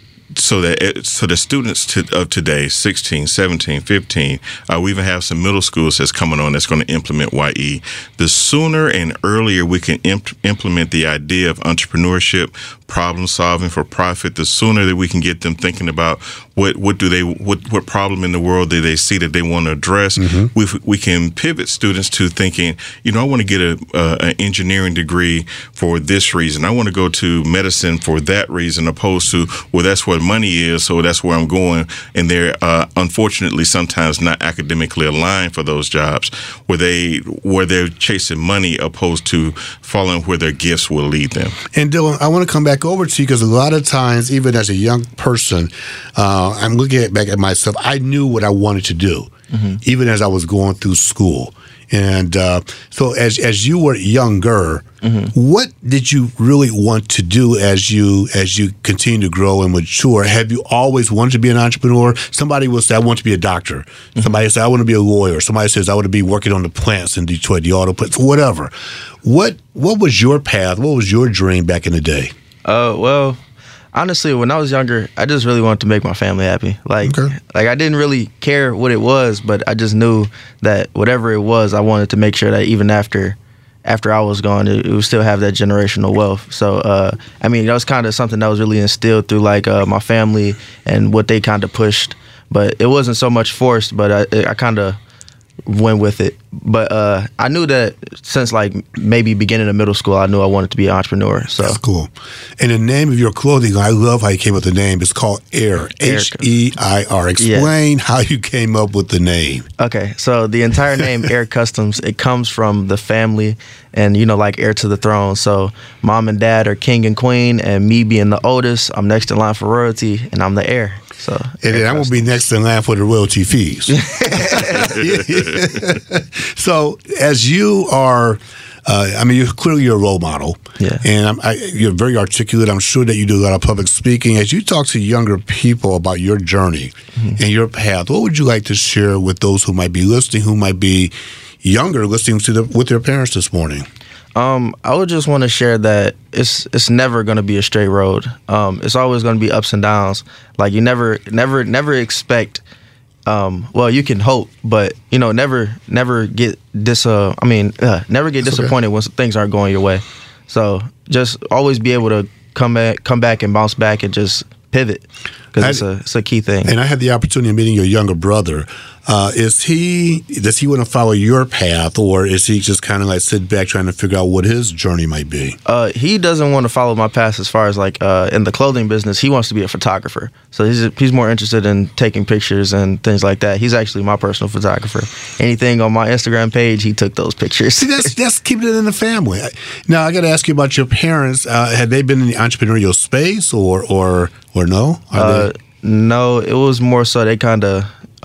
So the students of today, 16, 17, 15, we even have some middle schools that's coming on that's going to implement YE. The sooner and earlier we can implement the idea of entrepreneurship, problem solving for profit, the sooner that we can get them thinking about what problem in the world do they see that they want to address. Mm-hmm. We can pivot students to thinking, you know, I want to get an engineering degree for this reason. I want to go to medicine for that reason, opposed to, well, that's what money is, so that's where I'm going. And they're unfortunately sometimes not academically aligned for those jobs, where they're chasing money opposed to following where their gifts will lead them. And Dylan, I want to come back over to you, because a lot of times, even as a young person, I'm looking back at myself, I knew what I wanted to do, mm-hmm. even as I was going through school. And so as you were younger, mm-hmm. what did you really want to do as you continue to grow and mature? Have you always wanted to be an entrepreneur? Somebody will say, I want to be a doctor. Mm-hmm. Somebody says, I want to be a lawyer. Somebody says, I want to be working on the plants in Detroit, the auto plants, whatever. What was your path? What was your dream back in the day? Well, honestly, when I was younger, I just really wanted to make my family happy. Like I didn't really care what it was, but I just knew that whatever it was, I wanted to make sure that even after I was gone, it would still have that generational wealth. So, I mean, that was kind of something that was really instilled through like my family and what they kind of pushed. But it wasn't so much forced, but I kind of went with it. But I knew that since like maybe beginning of middle school, I knew I wanted to be an entrepreneur. So that's cool. And the name of your clothing, I love how you came up with the name. It's called Air, H-E-I-R. Explain how you came up with the name. Okay, so the entire name Air Customs, it comes from the family and, you know, like heir to the throne. So mom and dad are king and queen, and me being the oldest, I'm next in line for royalty, and I'm the heir. So, and then I'm going to be next in line for the royalty fees. So as you are, I mean, you're clearly a role model. Yeah. And you're very articulate. I'm sure that you do a lot of public speaking. As you talk to younger people about your journey mm-hmm. and your path, what would you like to share with those who might be listening, who might be younger, listening with their parents this morning? I would just want to share that it's never going to be a straight road. It's always going to be ups and downs. Like you never expect. Well, you can hope, but you know, never get never get disappointed when things aren't going your way. So just always be able to come back and bounce back and just pivot, because it's a key thing. And I had the opportunity of meeting your younger brother. Does he want to follow your path, or is he just kind of like sit back trying to figure out what his journey might be? He doesn't want to follow my path as far as like in the clothing business. He wants to be a photographer, so he's more interested in taking pictures and things like that. He's actually my personal photographer. Anything on my Instagram page, he took those pictures. See, that's keeping it in the family. Now I got to ask you about your parents. Had they been in the entrepreneurial space, or no? No, it was more so they kind of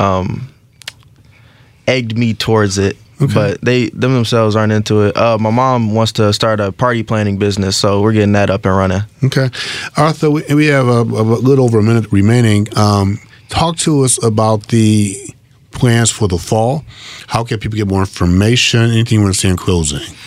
egged me towards it, okay. But them themselves aren't into it. My mom wants to start a party planning business, so we're getting that up and running. Okay. Arthur, we have a little over a minute remaining. Talk to us about the plans for the fall. How can people get more information? Anything you want to say in closing?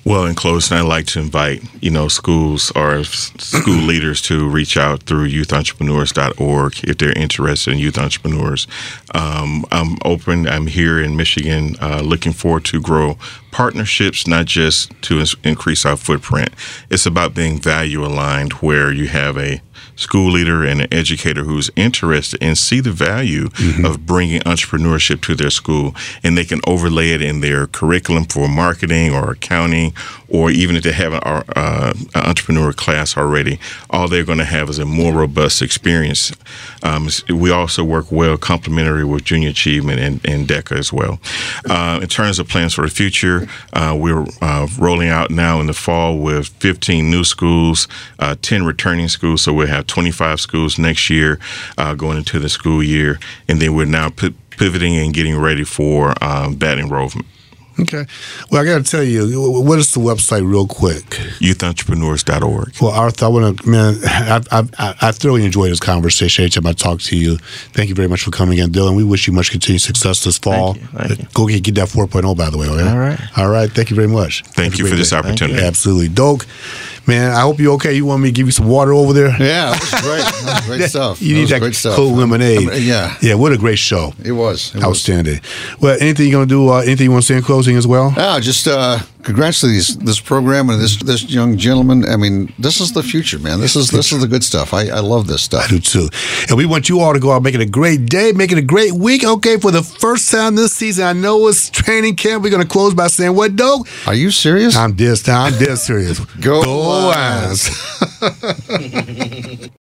Well, in closing, I'd like to invite, schools or school leaders to reach out through youthentrepreneurs.org if they're interested in youth entrepreneurs. I'm open. I'm here in Michigan, looking forward to grow partnerships, not just to increase our footprint. It's about being value aligned, where you have a school leader and an educator who's interested and see the value of bringing entrepreneurship to their school, and they can overlay it in their curriculum for marketing or accounting, or even if they have an entrepreneur class already, all they're going to have is a more robust experience. We also work well complementary with Junior Achievement and DECA as well. In terms of plans for the future, we're rolling out now in the fall with 15 new schools, 10 returning schools, so we'll have 25 schools next year going into the school year, and then we're now pivoting and getting ready for that enrollment. Okay. Well, I got to tell you, what is the website real quick? Youthentrepreneurs.org. Well, Arthur, I want to, man, I thoroughly enjoyed this conversation. Anytime I talk to you, thank you very much for coming in, Dylan. We wish you much continued success this fall. Thank you. Go get that 4.0, by the way. Okay? All right. All right. Thank you very much. Thank you for this opportunity. Absolutely. Doak, man, I hope you're okay. You want me to give you some water over there? Yeah, that was great. That was great stuff. You need that great stuff. cold lemonade. Yeah. Yeah, what a great show. It was. Outstanding. Well, anything you're going to do, anything you want to say in closing as well? Just congrats to this program and this young gentleman. I mean, this is the future, man. This is the good stuff. I love this stuff. I do too. And we want you all to go out make it a great day, make it a great week. Okay, for the first time this season, I know it's training camp. We're going to close by saying, what, Doak? Are you serious? I'm dead serious. Go Lions.